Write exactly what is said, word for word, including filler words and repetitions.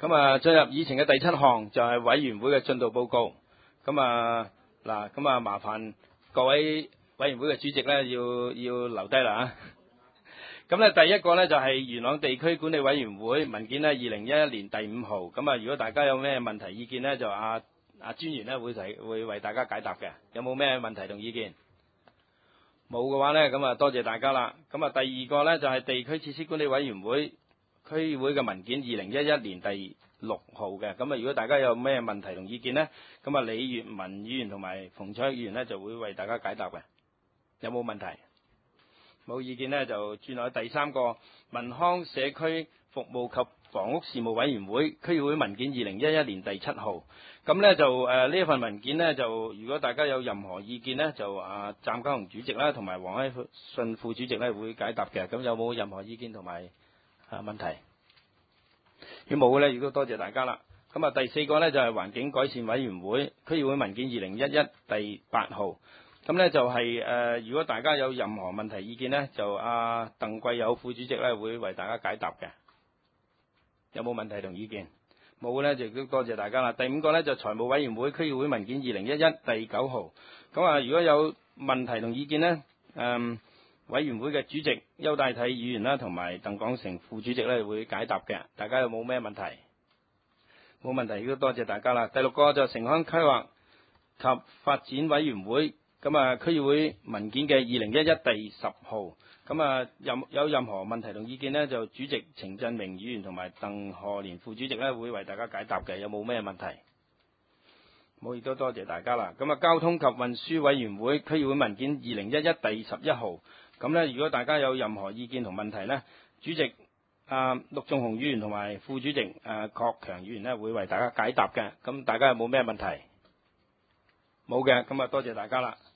咁啊，進入議程嘅第七項就係委員會嘅進度報告。咁啊嗱，咁啊麻煩各位委員會嘅主席咧，要要留低啦嚇。咁咧第一個咧就係元朗地區管理委員會文件咧，二零一一年第五號。咁啊，如果大家有咩問題意見咧，就阿阿專員咧會提會為大家解答嘅。有冇咩問題同意見？冇嘅話咧，咁啊多謝大家啦。咁啊第二個咧就係地區設施管理委員會。區議會嘅文件二零一一年第六號嘅。咁啊如果大家有咩問題同意見呢，咁啊李粵文議員同埋馮卓議員呢就會為大家解答嘅。有冇問題？冇意見呢，就轉落去第三個民康社區服務及房屋事務委員會區議會文件二零一一年第七號。咁呢就誒呢一份文件呢，就如果大家有任何意見呢，就啊湛家雄主席啦同埋黃啟信副主席呢會解答嘅。咁有冇任何意見同埋啊問題？如果冇嘅咧，亦都多謝大家啦。咁啊，第四個咧就係環境改善委員會區議會文件二零一一第八號。咁咧就係、是、誒、呃，如果大家有任何問題意見咧，就阿、啊、鄧貴友副主席咧會為大家解答嘅。有冇問題同意見？冇嘅咧，就亦都多謝大家啦。第五個咧就財務委員會區議會文件二零一一第九號。咁啊，如果有問題同意見咧，誒、嗯。委員會嘅主席邱大體議員啦，同埋鄧廣成副主席咧會解答嘅。大家有冇咩問題？冇問題，亦都多謝大家啦。第六個就城鄉規劃及發展委員會，咁啊區議會文件嘅二零一一第十號。咁啊任有任何問題同意見呢，就主席程振明議員同埋鄧賀年副主席咧會為大家解答嘅。有冇咩問題？冇，亦都多謝大家啦。咁啊交通及運輸委員會區議會文件二零一一第十一號。咁咧，如果大家有任何意見同問題呢，主席啊陸頌雄議員同埋副主席誒、啊、郭強議員呢會為大家解答嘅。咁大家有冇咩問題？冇嘅，咁啊多謝大家啦。